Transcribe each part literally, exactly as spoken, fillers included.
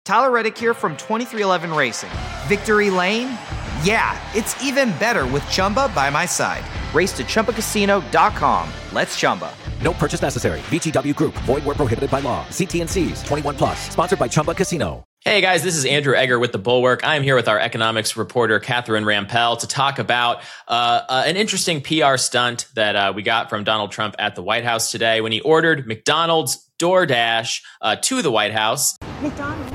Tyler Reddick here from twenty-three eleven Racing. Victory Lane? Yeah, it's even better with Chumba by my side. Race to Chumba Casino dot com. Let's Chumba. No purchase necessary. V G W Group. Void where prohibited by law. See T and C's. twenty-one plus. Sponsored by Chumba Casino. Hey guys, this is Andrew Egger with The Bulwark. I'm here with our economics reporter, Catherine Rampell, to talk about uh, uh, an interesting P R stunt that uh, we got from Donald Trump at the White House today when he ordered McDonald's DoorDash uh, to the White House. McDonald's.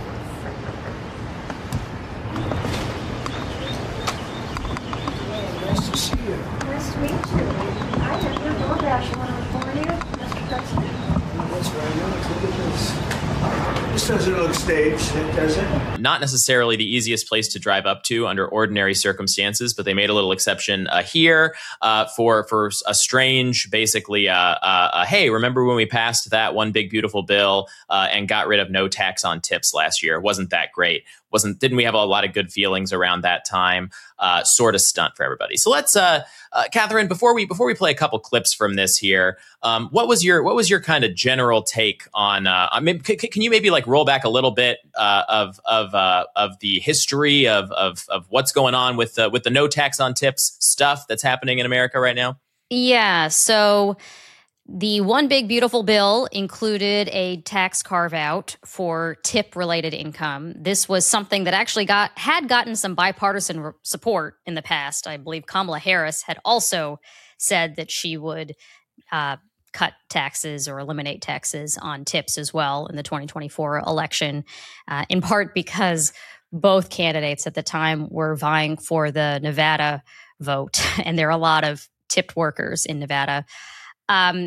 Nice to see you. Nice to meet you. I have your DoorDash. You want to report you, Mister President? That's right. Now let's look at this. This doesn't look staged, does it? Not necessarily the easiest place to drive up to under ordinary circumstances, but they made a little exception uh, here uh, for for a strange, basically, uh, uh, uh, hey, remember when we passed that one big beautiful bill uh, and got rid of no tax on tips last year? Wasn't that great? Wasn't didn't we have a lot of good feelings around that time? Uh, sort of stunt for everybody. So let's, uh, uh, Catherine, before we before we play a couple clips from this here, um, what was your what was your kind of general take on? Uh, I mean, c- can you maybe like roll back a little bit uh, of of uh, of the history of of of what's going on with the with the no tax on tips stuff that's happening in America right now? Yeah. So the One Big Beautiful Bill included a tax carve-out for tip-related income. This was something that actually got had gotten some bipartisan re- support in the past. I believe Kamala Harris had also said that she would uh, cut taxes or eliminate taxes on tips as well in the twenty twenty-four election, uh, in part because both candidates at the time were vying for the Nevada vote, and there are a lot of tipped workers in Nevada. Um,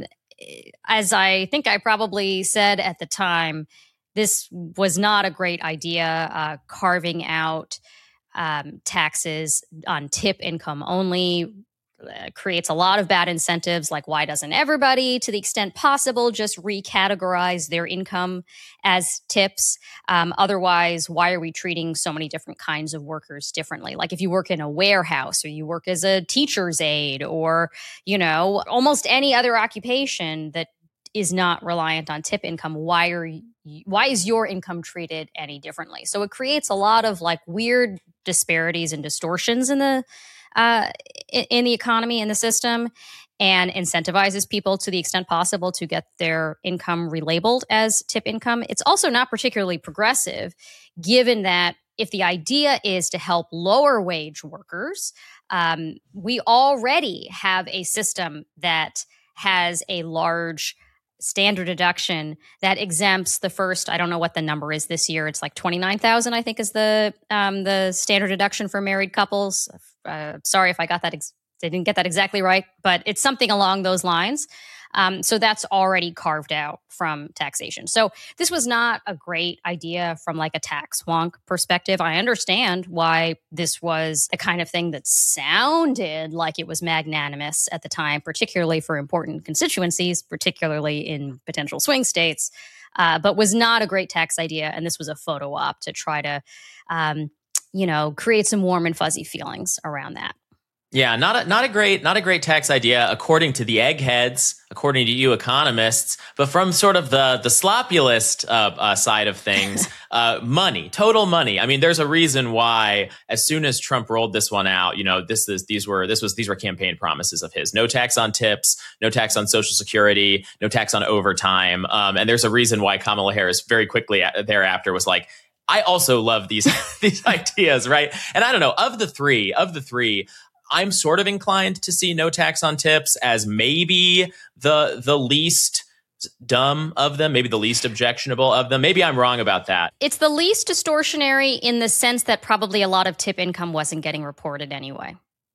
as I think I probably said at the time, this was not a great idea, uh, carving out um, taxes on tip income only. Uh, creates a lot of bad incentives, like why doesn't everybody, to the extent possible, just recategorize their income as tips? Um, otherwise, why are we treating so many different kinds of workers differently? Like if you work in a warehouse or you work as a teacher's aide or, you know, almost any other occupation that is not reliant on tip income, why are you, why is your income treated any differently? So it creates a lot of like weird disparities and distortions in the Uh, in, in the economy, in the system, and incentivizes people to the extent possible to get their income relabeled as tip income. It's also not particularly progressive, given that if the idea is to help lower wage workers, um, we already have a system that has a large standard deduction that exempts the first, I don't know what the number is this year. It's like twenty-nine thousand, I think, is the um, the standard deduction for married couples. Uh, sorry if I got that, ex- I didn't get that exactly right, but it's something along those lines. Um, so that's already carved out from taxation. So this was not a great idea from like a tax wonk perspective. I understand why this was the kind of thing that sounded like it was magnanimous at the time, particularly for important constituencies, particularly in potential swing states, uh, but was not a great tax idea. And this was a photo op to try to, um, you know, create some warm and fuzzy feelings around that. Yeah, not a not a great not a great tax idea, according to the eggheads, according to you economists. But from sort of the the sloppulist uh, uh, side of things, uh, money, total money. I mean, there's a reason why, as soon as Trump rolled this one out, you know, this is these were this was these were campaign promises of his: no tax on tips, no tax on Social Security, no tax on overtime. Um, and there's a reason why Kamala Harris very quickly thereafter was like, I also love these these ideas, right? And I don't know, of the three, of the three. I'm sort of inclined to see no tax on tips as maybe the the least dumb of them, maybe the least objectionable of them. Maybe I'm wrong about that. It's the least distortionary in the sense that probably a lot of tip income wasn't getting reported anyway.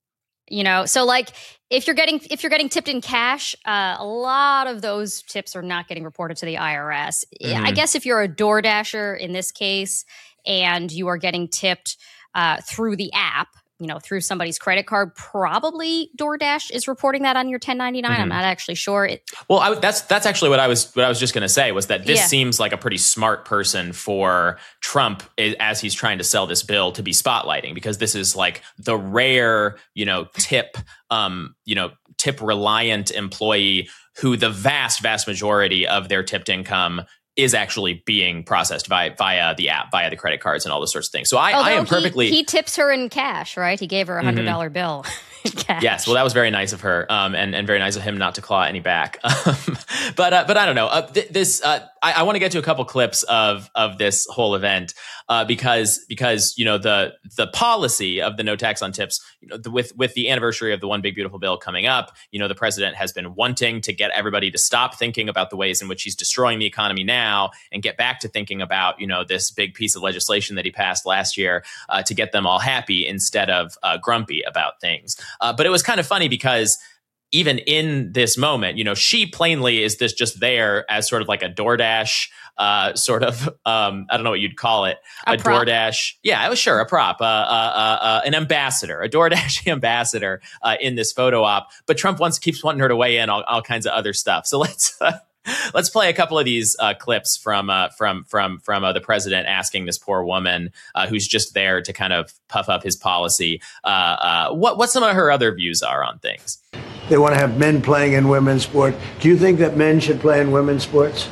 You know, so like if you're getting if you're getting tipped in cash, uh, a lot of those tips are not getting reported to the I R S. Mm-hmm. I guess if you're a DoorDasher in this case and you are getting tipped uh, through the app, you know, through somebody's credit card, probably DoorDash is reporting that on your ten ninety-nine. Mm-hmm. I'm not actually sure. It, well, I, that's that's actually what I was what I was just going to say was that this yeah. seems like a pretty smart person for Trump as he's trying to sell this bill to be spotlighting, because this is like the rare, you know, tip, um, you know, tip reliant employee who the vast, vast majority of their tipped income is actually being processed via via the app, via the credit cards and all those sorts of things. So I, I am perfectly... He, he tips her in cash, right? He gave her a one hundred dollars mm-hmm. bill in cash. Yes, well, that was very nice of her, um, and, and very nice of him not to claw any back. Um, but uh, but I don't know. Uh, th- this uh, I, I want to get to a couple clips of of this whole event uh, because because you know the the policy of the no tax on tips, you know, the, with with the anniversary of the One Big Beautiful Bill coming up, you know, the president has been wanting to get everybody to stop thinking about the ways in which he's destroying the economy now and get back to thinking about, you know, this big piece of legislation that he passed last year uh, to get them all happy instead of uh, grumpy about things. Uh, but it was kind of funny because even in this moment, you know, she plainly is this just there as sort of like a DoorDash, uh, sort of, um, I don't know what you'd call it, a, a DoorDash. Yeah, I was sure a prop, uh, uh, uh, an ambassador, a DoorDash ambassador uh, in this photo op. But Trump wants keeps wanting her to weigh in on all kinds of other stuff. So let's. Uh, Let's play a couple of these uh, clips from uh, from from from uh, the president asking this poor woman uh, who's just there to kind of puff up his policy uh, uh, what what some of her other views are on things. They want to have men playing in women's sport. Do you think that men should play in women's sports?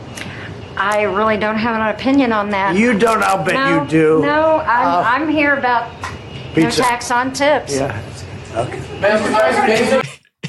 I really don't have an opinion on that. You don't? I'll bet no, you do. No, I'm, uh, I'm here about pizza. No tax on tips. Yeah. Okay.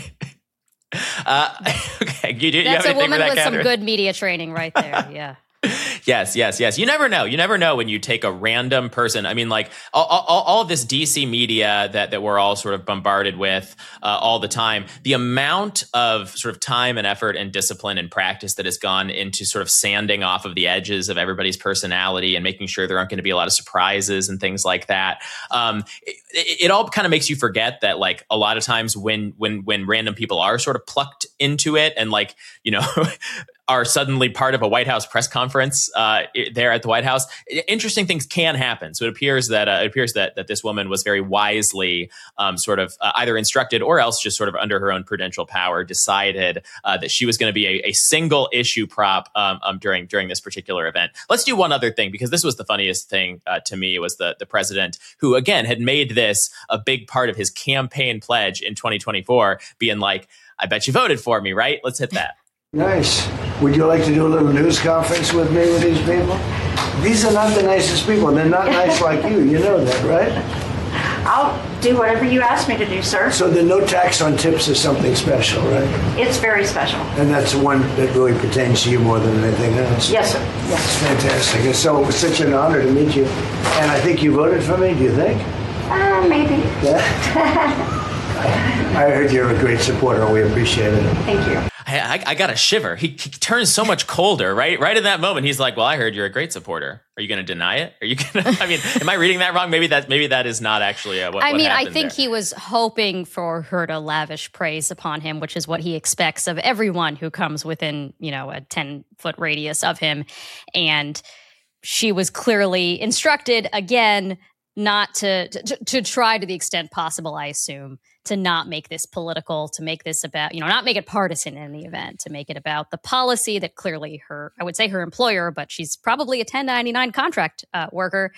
Uh, okay, you, you That's have a woman that, with Catherine? some good media training right there. Yeah. Yes, yes, yes. You never know. You never know when you take a random person. I mean, like all, all, all of this D C media that, that we're all sort of bombarded with uh, all the time, the amount of sort of time and effort and discipline and practice that has gone into sort of sanding off of the edges of everybody's personality and making sure there aren't going to be a lot of surprises and things like that. Um, it, it all kind of makes you forget that, like, a lot of times when when when random people are sort of plucked into it and, like, you know, are suddenly part of a White House press conference uh, there at the White House, interesting things can happen. So it appears that uh, it appears that that this woman was very wisely um, sort of uh, either instructed or else just sort of under her own prudential power decided uh, that she was going to be a, a single issue prop um, um, during during this particular event. Let's do one other thing, because this was the funniest thing uh, to me, was the the president, who again had made this a big part of his campaign pledge in twenty twenty-four, being like, "I bet you voted for me, right?" Let's hit that. Nice. Would you like to do a little news conference with me with these people? These are not the nicest people. They're not nice like you. You know that, right? I'll do whatever you ask me to do, sir. So the no tax on tips is something special, right? It's very special. And that's the one that really pertains to you more than anything else? Yes, sir. Yes. It's fantastic. And so it was such an honor to meet you. And I think you voted for me, do you think? Uh, maybe. Yeah? I heard you're a great supporter. We appreciate it. Thank you. I, I, I got a shiver. He, he turns so much colder, right? Right in that moment, he's like, "Well, I heard you're a great supporter. Are you going to deny it? Are you going to?" I mean, am I reading that wrong? Maybe that maybe that is not actually uh, what. I what mean, I think there. he was hoping for her to lavish praise upon him, which is what he expects of everyone who comes within, you know, a ten foot radius of him, and she was clearly instructed again not to, to to try to the extent possible, I assume, to not make this political, to make this about, you know, not make it partisan in the event, to make it about the policy that clearly her, I would say her employer, but she's probably a ten ninety-nine contract uh, worker,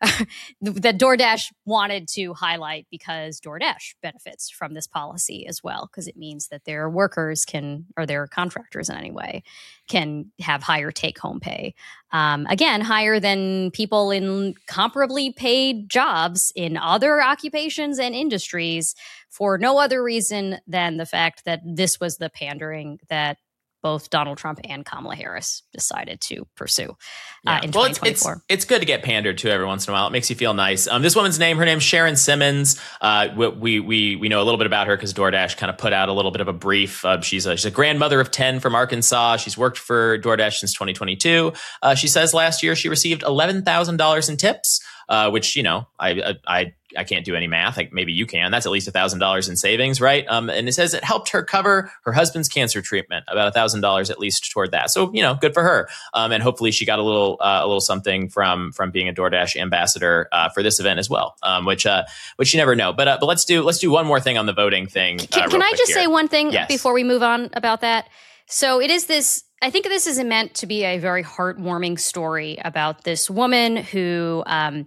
that DoorDash wanted to highlight, because DoorDash benefits from this policy as well, because it means that their workers can, or their contractors in any way, can have higher take-home pay. Um, again, higher than people in comparably paid jobs in other occupations and industries, for no other reason than the fact that this was the pandering that both Donald Trump and Kamala Harris decided to pursue uh, yeah. in well, twenty twenty-four. It's, it's, it's good to get pandered to every once in a while. It makes you feel nice. Um, this woman's name, her name's Sharon Simmons. Uh, we we we know a little bit about her because DoorDash kind of put out a little bit of a brief. Uh, she's a she's a grandmother of ten from Arkansas. She's worked for DoorDash since twenty twenty-two. Uh, she says last year she received eleven thousand dollars in tips, uh, which, you know, I I. I I can't do any math. Like, maybe you can. That's at least one thousand dollars in savings, right? Um, and it says it helped her cover her husband's cancer treatment, about one thousand dollars at least toward that. So, you know, good for her. Um, and hopefully she got a little uh, a little something from from being a DoorDash ambassador uh, for this event as well, um, which uh, which you never know. But uh, but let's do let's do one more thing on the voting thing. Uh, Can, can I just here. say one thing yes. before we move on about that? So it is this, I think this is meant to be a very heartwarming story about this woman who um,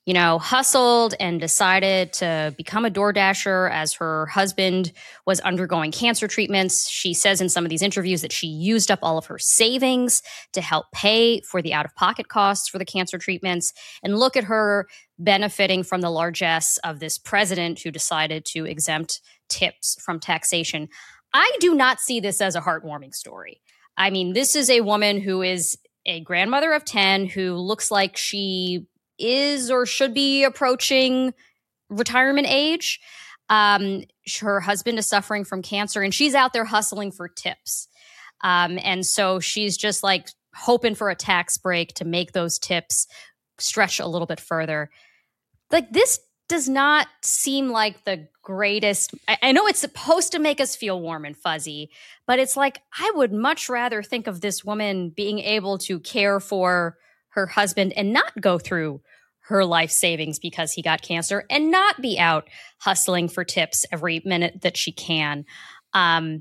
you know, hustled and decided to become a DoorDasher as her husband was undergoing cancer treatments. She says in some of these interviews that she used up all of her savings to help pay for the out-of-pocket costs for the cancer treatments. And look at her benefiting from the largesse of this president who decided to exempt tips from taxation. I do not see this as a heartwarming story. I mean, this is a woman who is a grandmother of ten who looks like she is or should be approaching retirement age. Um, her husband is suffering from cancer and she's out there hustling for tips. Um, and so she's just like hoping for a tax break to make those tips stretch a little bit further. Like, this does not seem like the greatest. I, I know it's supposed to make us feel warm and fuzzy, but it's like, I would much rather think of this woman being able to care for her husband and not go through her life savings because he got cancer and not be out hustling for tips every minute that she can. Um,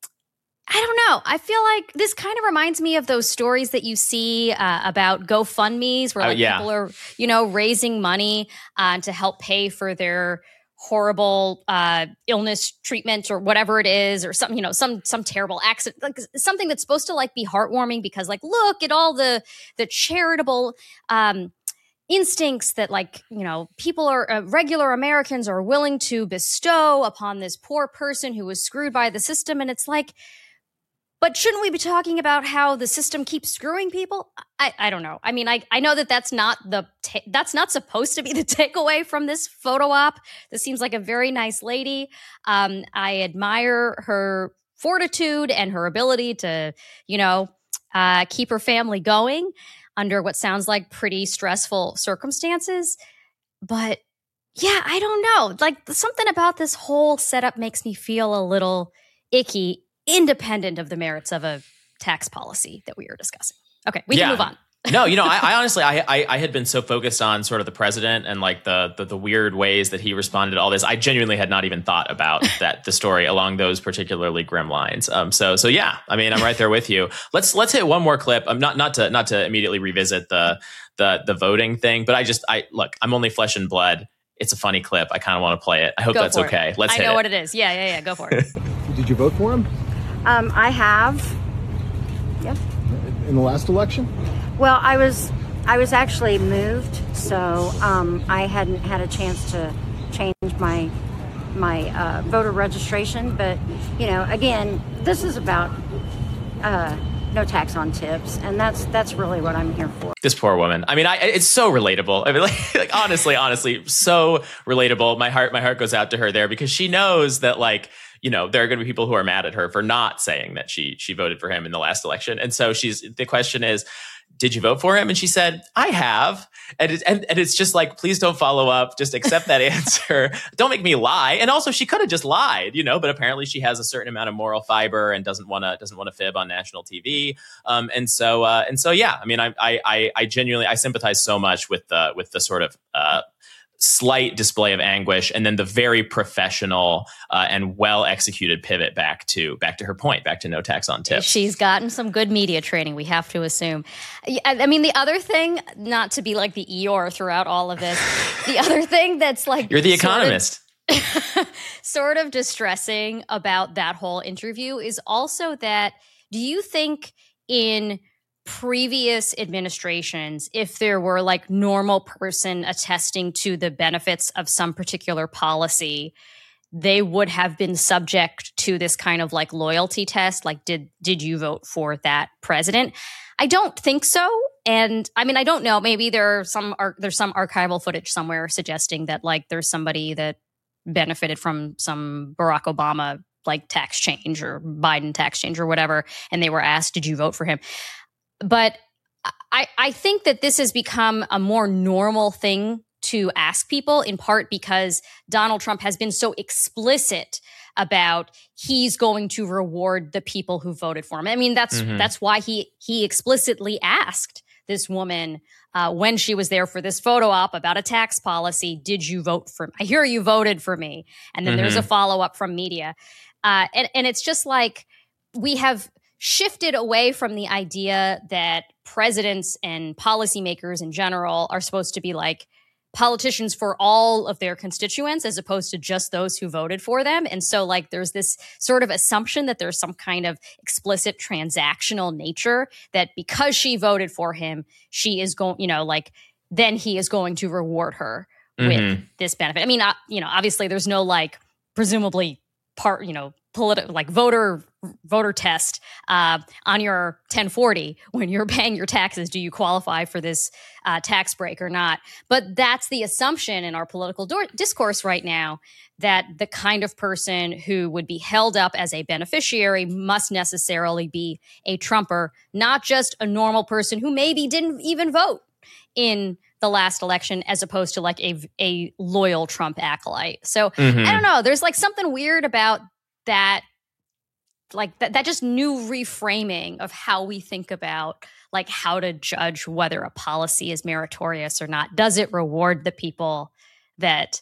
I don't know. I feel like this kind of reminds me of those stories that you see uh, about GoFundMe's where like, oh, yeah. people are, you know, raising money uh, to help pay for their horrible uh, illness treatment or whatever it is, or something, you know, some some terrible accident, like something that's supposed to like be heartwarming because like, look at all the the charitable um, instincts that like, you know, people are uh, regular Americans are willing to bestow upon this poor person who was screwed by the system. And it's like, but shouldn't we be talking about how the system keeps screwing people? I, I don't know. I mean, I, I know that that's not the ta- that's not supposed to be the takeaway from this photo op. This seems like a very nice lady. Um, I admire her fortitude and her ability to, you know, uh, keep her family going under what sounds like pretty stressful circumstances. But yeah, I don't know. Like, something about this whole setup makes me feel a little icky, independent of the merits of a tax policy that we are discussing. Okay, we yeah. can move on. No, you know, I, I honestly, I, I I had been so focused on sort of the president and like the, the the weird ways that he responded to all this. I genuinely had not even thought about that the story along those particularly grim lines. Um, so so yeah, I mean, I'm right there with you. Let's let's hit one more clip. I'm not not to not to immediately revisit the the the voting thing, but I just I look, I'm only flesh and blood. It's a funny clip. I kind of want to play it. I hope Go that's for okay. It. Let's I hit know it. what it is. Yeah, yeah, yeah. Go for it. Did you vote for him? Um, I have. Yep. In the last election? Well, I was I was actually moved, so um, I hadn't had a chance to change my my uh, voter registration. But you know, again, this is about uh, no tax on tips, and that's that's really what I'm here for. This poor woman. I mean, I, it's so relatable. I mean, like, like honestly, honestly, so relatable. My heart, my heart goes out to her there because she knows that, like, you know, there are going to be people who are mad at her for not saying that she she voted for him in the last election. And so she's the question is, did you vote for him? And she said, I have. And, it, and, and it's just like, please don't follow up. Just accept that answer. Don't make me lie. And also, she could have just lied, you know, but apparently she has a certain amount of moral fiber and doesn't want to doesn't want to fib on national T V. Um, and so uh, and so, yeah, I mean, I I I genuinely I sympathize so much with the with the sort of uh, slight display of anguish, and then the very professional uh, and well executed pivot back to back to her point, back to no tax on tips. She's gotten some good media training, we have to assume. I mean, the other thing, not to be like the Eeyore throughout all of this, the other thing that's like you're the Economist. Sort of, sort of distressing about that whole interview is also that, do you think in previous administrations, if there were like normal person attesting to the benefits of some particular policy, they would have been subject to this kind of like loyalty test? Like, did did you vote for that president? I don't think so. And I mean, I don't know. Maybe there are some ar- there's some archival footage somewhere suggesting that like there's somebody that benefited from some Barack Obama like tax change or Biden tax change or whatever, and they were asked, did you vote for him? But I, I think that this has become a more normal thing to ask people, in part because Donald Trump has been so explicit about he's going to reward the people who voted for him. I mean, that's mm-hmm. that's why he he explicitly asked this woman uh, when she was there for this photo op about a tax policy, did you vote for me? I hear you voted for me. And then mm-hmm. there's a follow-up from media. Uh, and, and it's just like we have shifted away from the idea that presidents and policymakers in general are supposed to be like politicians for all of their constituents as opposed to just those who voted for them. And so like there's this sort of assumption that there's some kind of explicit transactional nature that because she voted for him, she is going, you know, like then he is going to reward her with mm-hmm. this benefit. I mean, uh, you know, obviously there's no like presumably part, you know, political like voter voter test uh, on your ten forty when you're paying your taxes. Do you qualify for this uh, tax break or not? But that's the assumption in our political do- discourse right now, that the kind of person who would be held up as a beneficiary must necessarily be a Trumper, not just a normal person who maybe didn't even vote in the last election, as opposed to like a, a loyal Trump acolyte. So mm-hmm. I don't know. There's like something weird about that, like that, that just new reframing of how we think about like how to judge whether a policy is meritorious or not. Does it reward the people that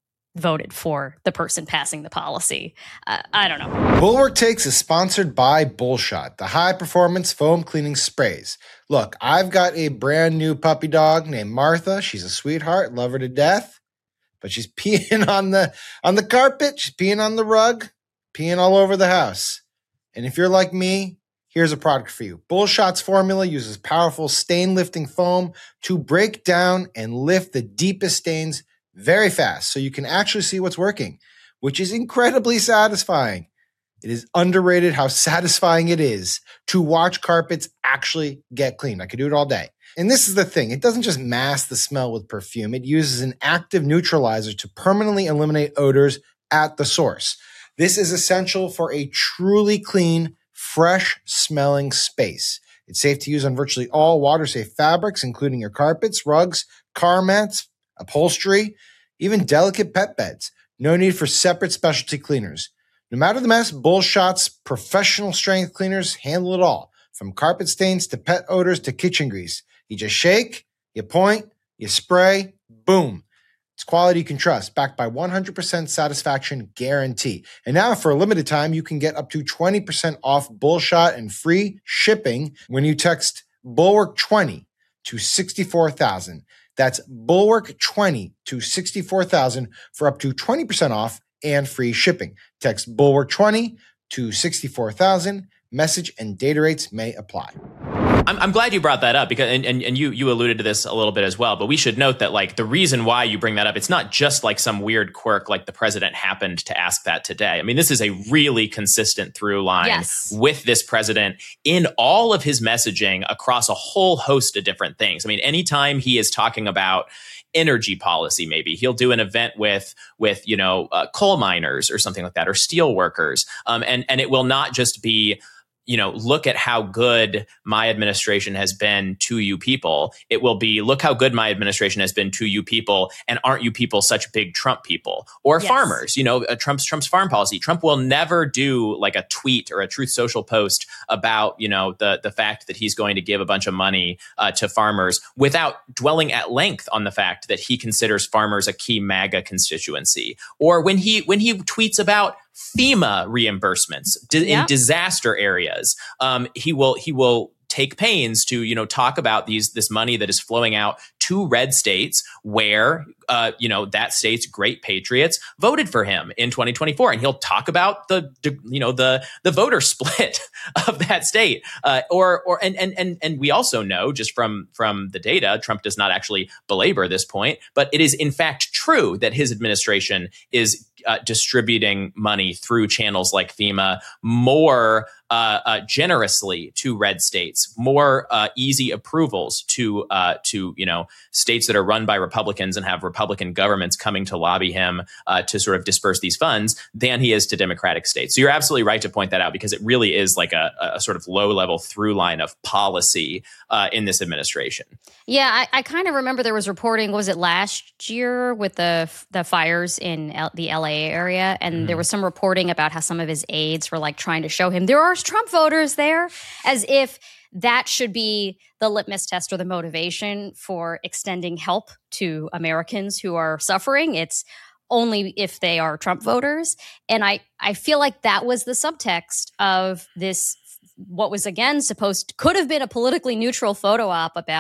voted for the person passing the policy? Uh, I don't know. Bulwark Takes is sponsored by Bullshot, the high-performance foam cleaning sprays. Look, I've got a brand new puppy dog named Martha. She's a sweetheart, love her to death, but she's peeing on the on the carpet, she's peeing on the rug, peeing all over the house. And if you're like me, here's a product for you. Bullshot's formula uses powerful stain-lifting foam to break down and lift the deepest stains very fast, so you can actually see what's working, which is incredibly satisfying. It is underrated how satisfying it is to watch carpets actually get cleaned. I could do it all day. And this is the thing. It doesn't just mask the smell with perfume. It uses an active neutralizer to permanently eliminate odors at the source. This is essential for a truly clean, fresh-smelling space. It's safe to use on virtually all water-safe fabrics, including your carpets, rugs, car mats, upholstery, even delicate pet beds. No need for separate specialty cleaners. No matter the mess, Bullshot's professional strength cleaners handle it all, from carpet stains to pet odors to kitchen grease. You just shake, you point, you spray, boom. It's quality you can trust, backed by one hundred percent satisfaction guarantee. And now for a limited time, you can get up to twenty percent off Bullshot and free shipping when you text Bulwark twenty to sixty-four thousand. That's Bulwark twenty to sixty-four thousand for up to twenty percent off and free shipping. Text Bulwark twenty to sixty-four thousand. Message and data rates may apply. I'm, I'm glad you brought that up because, and, and, and you you alluded to this a little bit as well. But we should note that like the reason why you bring that up, it's not just like some weird quirk like the president happened to ask that today. I mean, this is a really consistent through line yes. with this president in all of his messaging across a whole host of different things. I mean, anytime he is talking about energy policy, maybe he'll do an event with with you know uh, coal miners or something like that, or steel workers, um, and and it will not just be, you know, look at how good my administration has been to you people. It will be, look how good my administration has been to you people, and aren't you people such big Trump people? Or yes. farmers, you know, uh, Trump's Trump's farm policy. Trump will never do like a tweet or a Truth Social post about, you know, the the fact that he's going to give a bunch of money uh, to farmers without dwelling at length on the fact that he considers farmers a key MAGA constituency. Or when he when he tweets about FEMA reimbursements di- yeah. in disaster areas, um, he will he will take pains to, you know, talk about these this money that is flowing out to red states where, uh, you know, that state's great patriots voted for him in twenty twenty-four. And he'll talk about the, you know, the the voter split of that state. Uh, or or and and and and we also know just from from the data, Trump does not actually belabor this point, but it is in fact true that his administration is Uh, distributing money through channels like FEMA more uh, uh, generously to red states, more uh, easy approvals to uh, to you know states that are run by Republicans and have Republican governments coming to lobby him uh, to sort of disperse these funds than he is to Democratic states. So you're absolutely right to point that out, because it really is like a, a sort of low level through line of policy uh, in this administration. Yeah, I, I kind of remember there was reporting. What was it last year with the the fires in L- the L A area, and mm-hmm. there was some reporting about how some of his aides were like trying to show him there are Trump voters there, as if that should be the litmus test or the motivation for extending help to Americans who are suffering. It's only if they are Trump voters. And I, I feel like that was the subtext of this, what was again supposed to, could have been a politically neutral photo op about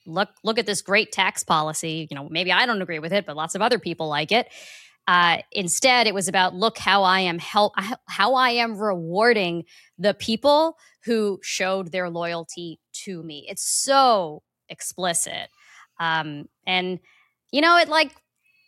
look look at this great tax policy. You know, maybe I don't agree with it, but lots of other people like it. Uh, instead, it was about look how I am help how I am rewarding the people who showed their loyalty to me. It's so explicit, um, and you know, it like.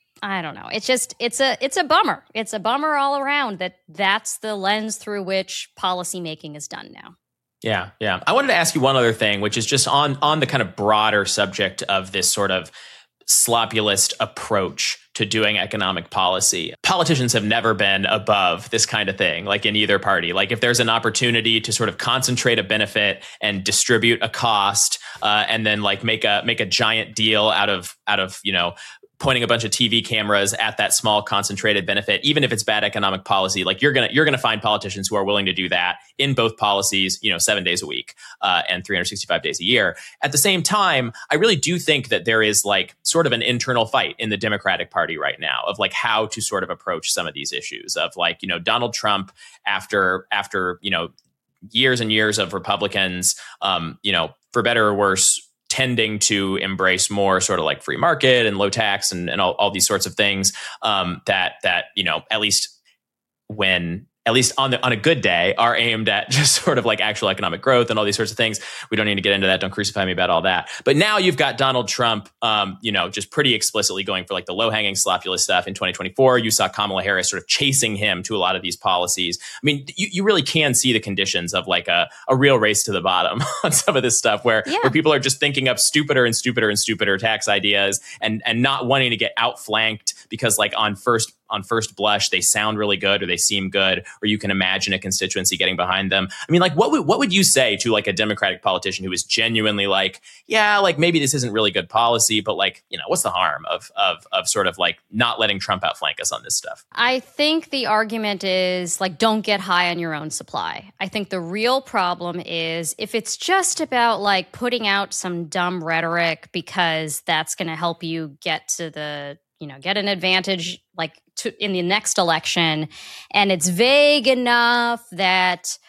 I don't know. It's just it's a it's a bummer. It's a bummer all around that that's the lens through which policymaking is done now. Yeah, yeah. I wanted to ask you one other thing, which is just on on the kind of broader subject of this sort of sloppulist approach to doing economic policy. Politicians have never been above this kind of thing, like in either party. Like if there's an opportunity to sort of concentrate a benefit and distribute a cost, uh, and then like make a make a giant deal out of out of you know. pointing a bunch of T V cameras at that small concentrated benefit, even if it's bad economic policy, like you're gonna you're gonna find politicians who are willing to do that in both policies, you know, seven days a week uh, and three hundred sixty-five days a year. At the same time, I really do think that there is like sort of an internal fight in the Democratic Party right now of like how to sort of approach some of these issues of like, you know, Donald Trump after after you know years and years of Republicans, um, you know, for better or worse, tending to embrace more sort of like free market and low tax and, and all, all these sorts of things um, that, that, you know, at least when, at least on the on a good day, are aimed at just sort of like actual economic growth and all these sorts of things. We don't need to get into that. Don't crucify me about all that. But now you've got Donald Trump, um, you know, just pretty explicitly going for like the low hanging sloppulous stuff in twenty twenty-four. You saw Kamala Harris sort of chasing him to a lot of these policies. I mean, you, you really can see the conditions of like a, a real race to the bottom on some of this stuff where, yeah. where people are just thinking up stupider and stupider and stupider tax ideas and, and not wanting to get outflanked because like on first on first blush, they sound really good or they seem good, or you can imagine a constituency getting behind them. I mean, like, what would, what would you say to like a Democratic politician who is genuinely like, yeah, like maybe this isn't really good policy, but like, you know, what's the harm of, of, of sort of like not letting Trump outflank us on this stuff? I think the argument is like, don't get high on your own supply. I think the real problem is if it's just about like putting out some dumb rhetoric because that's going to help you get to the, you know, get an advantage like to, in the next election. And it's vague enough that,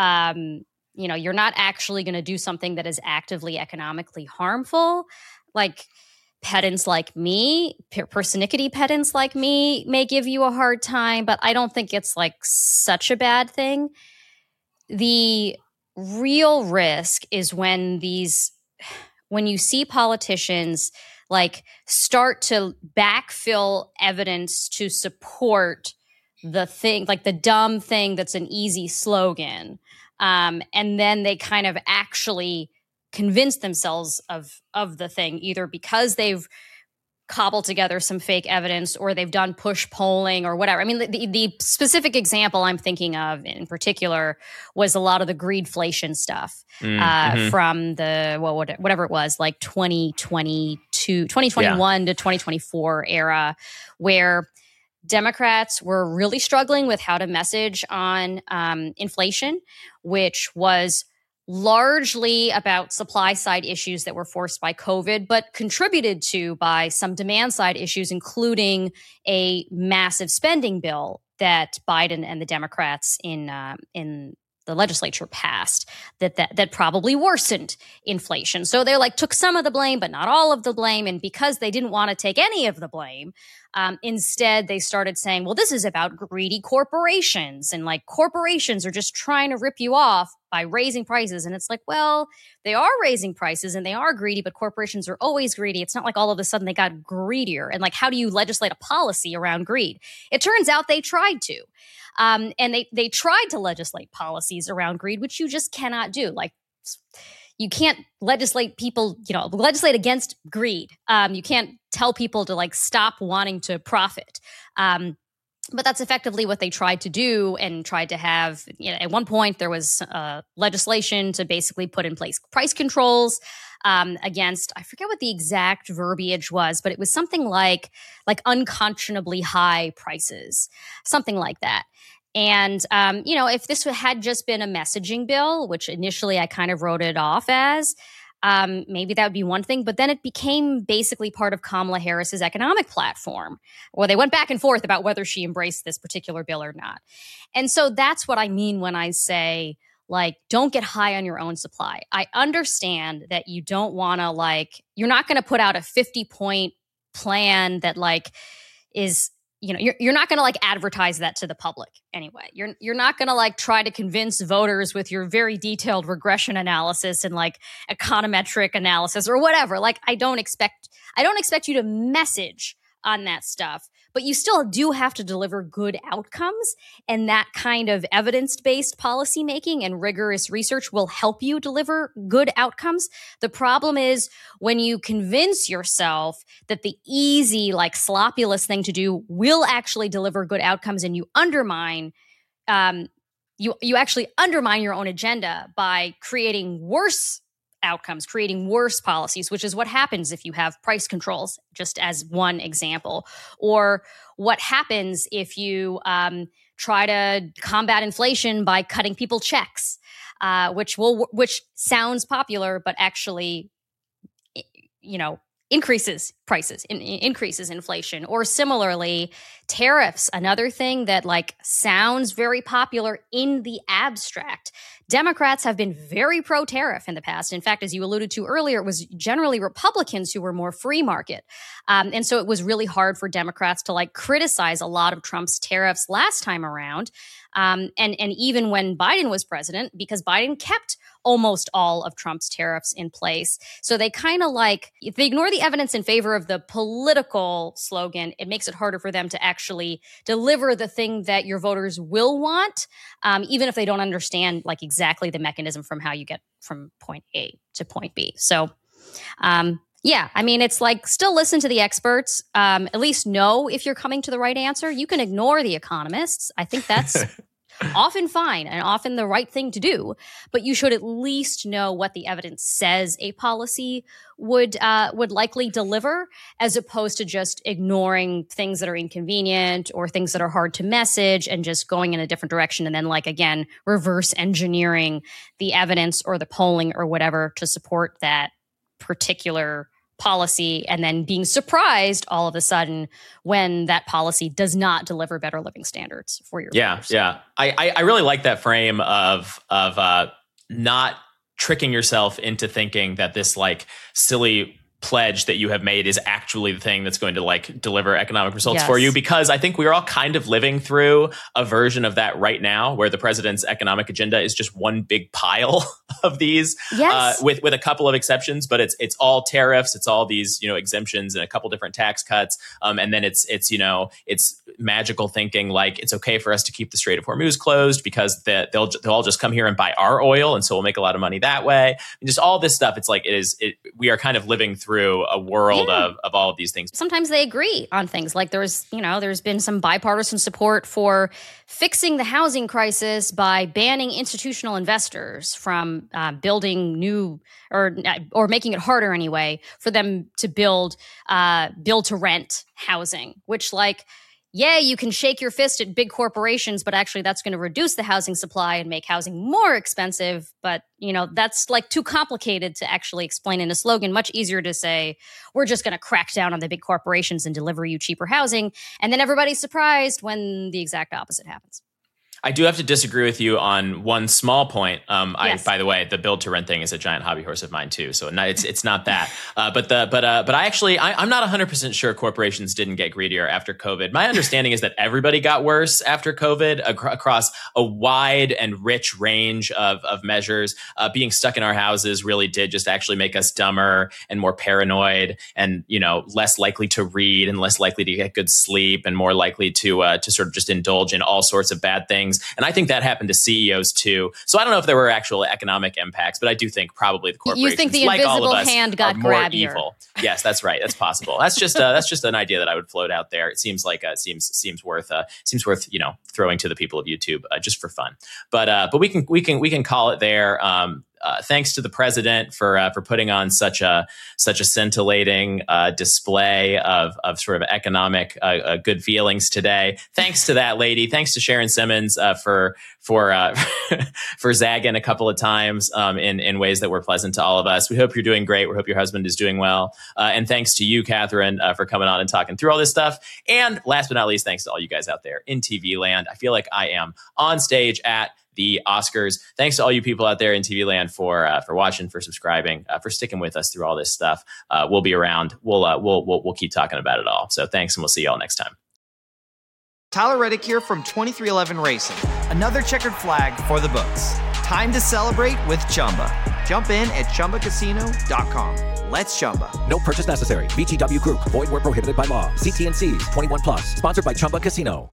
um, you know, you're not actually going to do something that is actively economically harmful. Like pedants like me, persnickety pedants like me may give you a hard time, but I don't think it's like such a bad thing. The real risk is when these, when you see politicians like start to backfill evidence to support the thing, like the dumb thing that's an easy slogan. Um, and then they kind of actually convince themselves of, of the thing, either because they've cobbled together some fake evidence or they've done push polling or whatever. I mean, the, the specific example I'm thinking of in particular was a lot of the greedflation stuff mm, uh, mm-hmm. from the, well, whatever it was, like twenty twenty-two, twenty twenty-one yeah. to twenty twenty-four era, where Democrats were really struggling with how to message on um, inflation, which was largely about supply side issues that were forced by COVID, but contributed to by some demand side issues, including a massive spending bill that Biden and the Democrats in uh, in the legislature passed that, that that probably worsened inflation. So they like took some of the blame, but not all of the blame. And because they didn't want to take any of the blame, um, instead they started saying, well, this is about greedy corporations, and like corporations are just trying to rip you off by raising prices. And it's like, well, they are raising prices and they are greedy, but corporations are always greedy. It's not like all of a sudden they got greedier. And like, how do you legislate a policy around greed? It turns out they tried to. Um, and they they tried to legislate policies around greed, which you just cannot do. Like, you can't legislate people, you know, legislate against greed. Um, you can't tell people to like stop wanting to profit. Um, but that's effectively what they tried to do and tried to have. You know, at one point, there was uh, legislation to basically put in place price controls um, against, I forget what the exact verbiage was, but it was something like like unconscionably high prices, something like that. And, um, you know, if this had just been a messaging bill, which initially I kind of wrote it off as, um, maybe that would be one thing. But then it became basically part of Kamala Harris's economic platform, where they went back and forth about whether she embraced this particular bill or not. And so that's what I mean when I say, like, don't get high on your own supply. I understand that you don't want to, like, you're not going to put out a fifty point plan that, like, is, you know, you're, you're not going to, like, advertise that to the public anyway. You're, you're not going to, like, try to convince voters with your very detailed regression analysis and, like, econometric analysis or whatever. Like, I don't expect, I don't expect you to message on that stuff, but you still do have to deliver good outcomes, and that kind of evidence-based policymaking and rigorous research will help you deliver good outcomes. The problem is when you convince yourself that the easy, like, sloppulous thing to do will actually deliver good outcomes, and you undermine um, you you actually undermine your own agenda by creating worse outcomes, creating worse policies, which is what happens if you have price controls, just as one example, or what happens if you um, try to combat inflation by cutting people checks, uh, which will which sounds popular, but actually, you know, increases prices, in, increases inflation. Or similarly, tariffs, another thing that, like, sounds very popular in the abstract. Democrats have been very pro-tariff in the past. In fact, as you alluded to earlier, it was generally Republicans who were more free market. Um, and so it was really hard for Democrats to, like, criticize a lot of Trump's tariffs last time around. Um, and, and even when Biden was president, because Biden kept almost all of Trump's tariffs in place. So they kind of, like, if they ignore the evidence in favor of the political slogan, it makes it harder for them to actually deliver the thing that your voters will want, um, even if they don't understand, like, exactly the mechanism from how you get from point A to point B. So, um, yeah, I mean, it's like, still listen to the experts, um, at least know if you're coming to the right answer. You can ignore the economists. I think that's often fine and often the right thing to do, but you should at least know what the evidence says a policy would uh, would likely deliver, as opposed to just ignoring things that are inconvenient or things that are hard to message and just going in a different direction, and then, like, again, reverse engineering the evidence or the polling or whatever to support that particular policy, and then being surprised all of a sudden when that policy does not deliver better living standards for your yeah voters. yeah I, I really like that frame of of uh not tricking yourself into thinking that this, like, silly pledge that you have made is actually the thing that's going to, like, deliver economic results Yes. for you, because I think we're all kind of living through a version of that right now, where the president's economic agenda is just one big pile of these, Yes. uh, with with a couple of exceptions, but it's it's all tariffs, it's all these, you know, exemptions and a couple different tax cuts, um, and then it's it's you know it's magical thinking, like, it's okay for us to keep the Strait of Hormuz closed because the, they'll they'll all just come here and buy our oil, and so we'll make a lot of money that way. And just all this stuff, it's like it is it, we are kind of living through through a world Yeah. of, of all of these things. Sometimes they agree on things. Like there's, you know, there's been some bipartisan support for fixing the housing crisis by banning institutional investors from uh, building new or or making it harder anyway for them to build uh, build to rent housing, which, like, yeah, you can shake your fist at big corporations, but actually that's going to reduce the housing supply and make housing more expensive. But, you know, that's, like, too complicated to actually explain in a slogan. Much easier to say, we're just going to crack down on the big corporations and deliver you cheaper housing. And then everybody's surprised when the exact opposite happens. I do have to disagree with you on one small point. Um, Yes. I, by the way, the build to rent thing is a giant hobby horse of mine too. So no, it's it's not that. Uh, but the but uh, but I actually I, I'm not one hundred percent sure corporations didn't get greedier after COVID. My understanding is that everybody got worse after COVID ac- across a wide and rich range of of measures. Uh, being stuck in our houses really did just actually make us dumber and more paranoid, and, you know, less likely to read and less likely to get good sleep, and more likely to uh, to sort of just indulge in all sorts of bad things. And I think that happened to C E Os too. So I don't know if there were actual economic impacts, but I do think probably the corporations, You think the like all invisible of us, hand got are more grabbier. evil. Yes, that's right. That's possible. That's just uh, that's just an idea that I would float out there. It seems like uh, seems seems worth uh, seems worth you know throwing to the people of YouTube uh, just for fun. But uh, but we can we can we can call it there. Um, Uh, thanks to the president for uh, for putting on such a such a scintillating uh, display of of sort of economic uh, uh, good feelings today. Thanks to that lady. Thanks to Sharon Simmons uh, for for uh, for zagging a couple of times um, in in ways that were pleasant to all of us. We hope you're doing great. We hope your husband is doing well. Uh, and thanks to you, Catherine, uh, for coming on and talking through all this stuff. And last but not least, thanks to all you guys out there in T V land. I feel like I am on stage at the Oscars. Thanks to all you people out there in T V land for uh, for watching, for subscribing, uh, for sticking with us through all this stuff. Uh, we'll be around. We'll, uh, we'll we'll we'll keep talking about it all. So thanks, and we'll see you all next time. Tyler Reddick here from twenty-three eleven Racing. Another checkered flag for the books. Time to celebrate with Chumba. Jump in at chumba casino dot com. Let's Chumba. No purchase necessary. V G W Group. Void where prohibited by law. See T N Cs. twenty-one plus. Sponsored by Chumba Casino.